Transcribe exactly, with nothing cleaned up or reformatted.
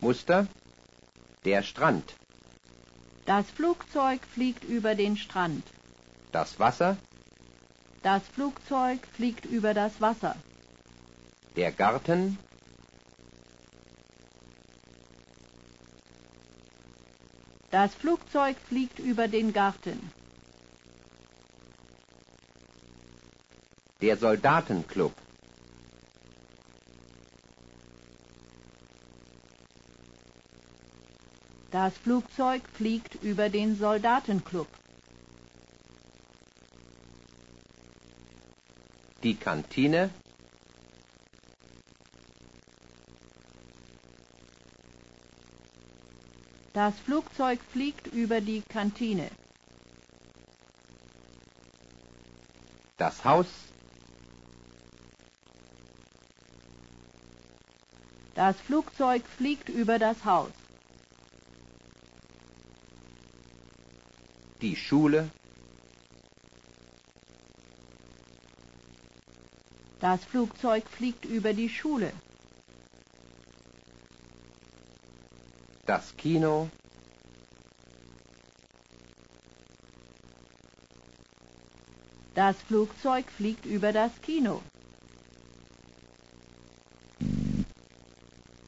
Muster: der Strand. Das Flugzeug fliegt über den Strand. Das Wasser: Das Flugzeug fliegt über das Wasser. der Garten: Das Flugzeug fliegt über den Garten. der Soldatenclub. Das Flugzeug fliegt über den Soldatenclub. Die Kantine: Das Flugzeug fliegt über die Kantine. das Haus: Das Flugzeug fliegt über das Haus. die Schule: Das Flugzeug fliegt über die Schule. das Kino: Das Flugzeug fliegt über das Kino.